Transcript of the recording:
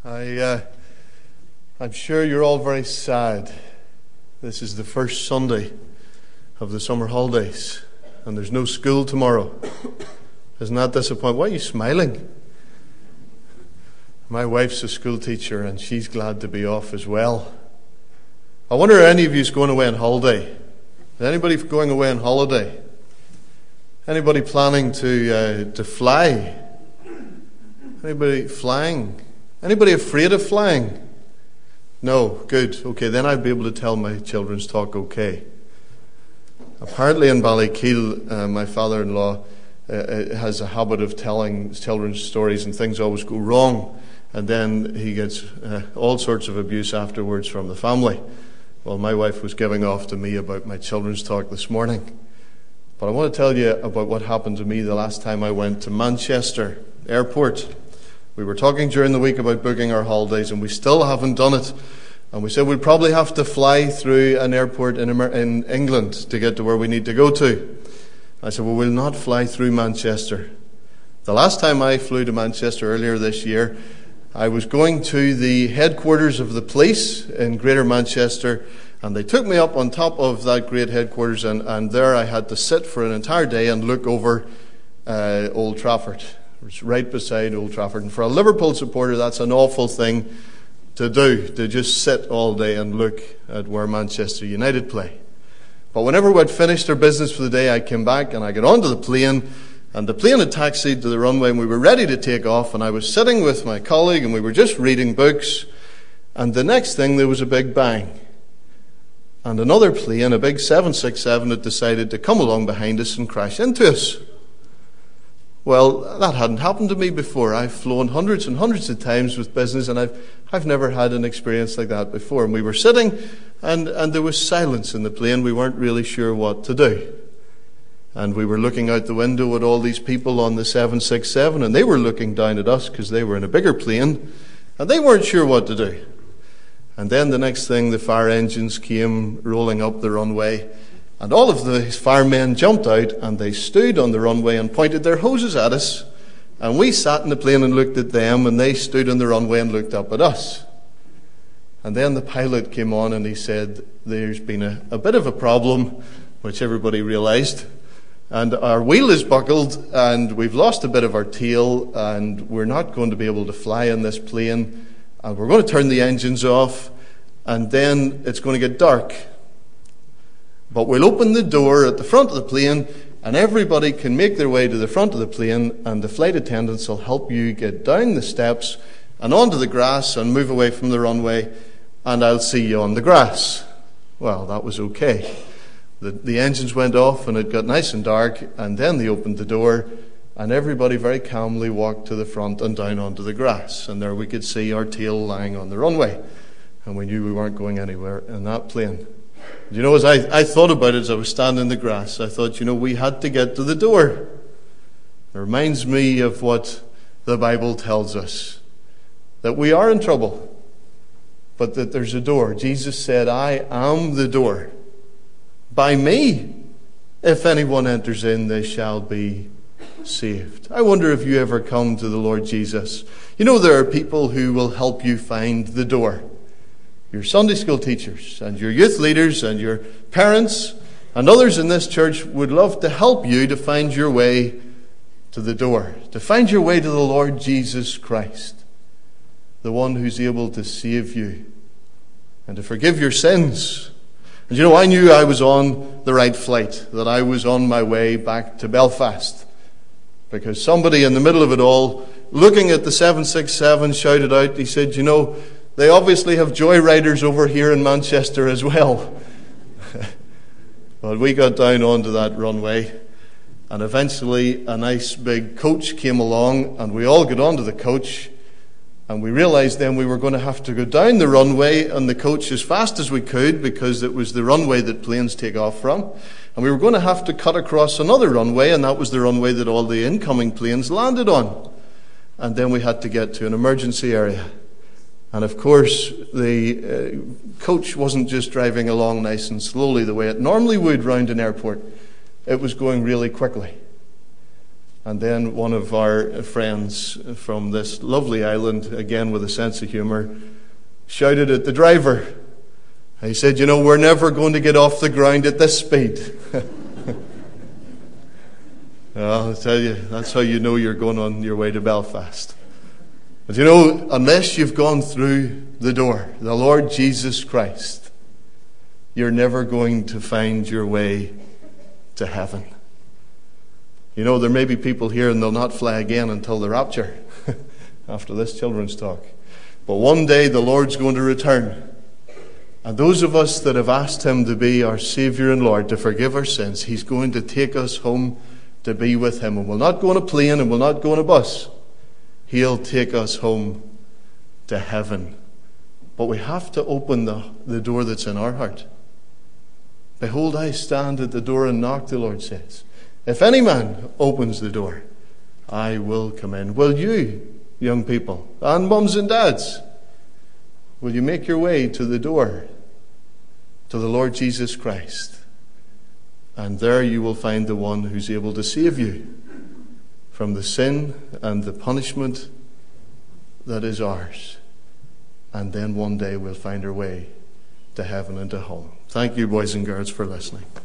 I'm sure you're all very sad. This is the first Sunday of the summer holidays, and there's no school tomorrow. Isn't that disappointing? Why are you smiling? My wife's a school teacher, and she's glad to be off as well. I wonder if any of you is going away on holiday. Is anybody going away on holiday? Anybody planning to fly? Anybody flying? Anybody afraid of flying? No, good. Okay, then I'd be able to tell my children's talk okay. Apparently in Ballykeel, my father-in-law has a habit of telling children's stories and things always go wrong. And then he gets all sorts of abuse afterwards from the family. Well, my wife was giving off to me about my children's talk this morning. But I want to tell you about what happened to me the last time I went to Manchester Airport. We were talking during the week about booking our holidays, and we still haven't done it. And we said we'd probably have to fly through an airport in England to get to where we need to go to. I said, well, we'll not fly through Manchester. The last time I flew to Manchester earlier this year, I was going to the headquarters of the police in Greater Manchester, and they took me up on top of that great headquarters, and there I had to sit for an entire day and look over Old Trafford. It's right beside Old Trafford. And for a Liverpool supporter, that's an awful thing to do, to just sit all day and look at where Manchester United play. But whenever we'd finished our business for the day, I came back and I got onto the plane, and the plane had taxied to the runway, and we were ready to take off, and I was sitting with my colleague, and we were just reading books, and the next thing, there was a big bang. And another plane, a big 767, had decided to come along behind us and crash into us. Well, that hadn't happened to me before. I've flown hundreds and hundreds of times with business, and I've never had an experience like that before. And we were sitting, and there was silence in the plane. We weren't really sure what to do. And we were looking out the window at all these people on the 767, and they were looking down at us because they were in a bigger plane, and they weren't sure what to do. And then the next thing, the fire engines came rolling up the runway, and all of the firemen jumped out, and they stood on the runway and pointed their hoses at us. And we sat in the plane and looked at them, and they stood on the runway and looked up at us. And then the pilot came on and he said, there's been a bit of a problem, which everybody realized. And our wheel is buckled, and we've lost a bit of our tail, and we're not going to be able to fly in this plane. And we're going to turn the engines off, and then it's going to get dark. But we'll open the door at the front of the plane, and everybody can make their way to the front of the plane, and the flight attendants will help you get down the steps and onto the grass and move away from the runway, and I'll see you on the grass. Well, that was okay. The engines went off, and it got nice and dark, and then they opened the door, and everybody very calmly walked to the front and down onto the grass, and there we could see our tail lying on the runway, and we knew we weren't going anywhere in that plane. You know, as I thought about it as I was standing in the grass, I thought, we had to get to the door. It reminds me of what the Bible tells us, that we are in trouble, but that there's a door. Jesus said, I am the door. By me, if anyone enters in, they shall be saved. I wonder if you ever come to the Lord Jesus. There are people who will help you find the door. Your Sunday school teachers and your youth leaders and your parents and others in this church would love to help you to find your way to the door, to find your way to the Lord Jesus Christ, the one who's able to save you and to forgive your sins. And I knew I was on the right flight, that I was on my way back to Belfast, because somebody in the middle of it all, looking at the 767, shouted out, he said, they obviously have joyriders over here in Manchester as well. But we got down onto that runway, and eventually a nice big coach came along, and we all got onto the coach, and we realized then we were going to have to go down the runway on the coach as fast as we could, because it was the runway that planes take off from. And we were going to have to cut across another runway, and that was the runway that all the incoming planes landed on. And then we had to get to an emergency area. And of course, the coach wasn't just driving along nice and slowly the way it normally would round an airport. It was going really quickly. And then one of our friends from this lovely island, again with a sense of humour, shouted at the driver. He said, "You know, we're never going to get off the ground at this speed." Well, I'll tell you, that's how you know you're going on your way to Belfast. But you know, unless you've gone through the door, the Lord Jesus Christ, you're never going to find your way to heaven. You know, there may be people here and they'll not fly again until the rapture after this children's talk. But one day the Lord's going to return. And those of us that have asked him to be our Saviour and Lord, to forgive our sins, he's going to take us home to be with him. And we'll not go on a plane and we'll not go on a bus. He'll take us home to heaven. But we have to open the door that's in our heart. "Behold, I stand at the door and knock," the Lord says. "If any man opens the door, I will come in." Will you, young people, and mums and dads, will you make your way to the door, to the Lord Jesus Christ? And there you will find the one who's able to save you from the sin and the punishment that is ours. And then one day we'll find our way to heaven and to home. Thank you, boys and girls, for listening.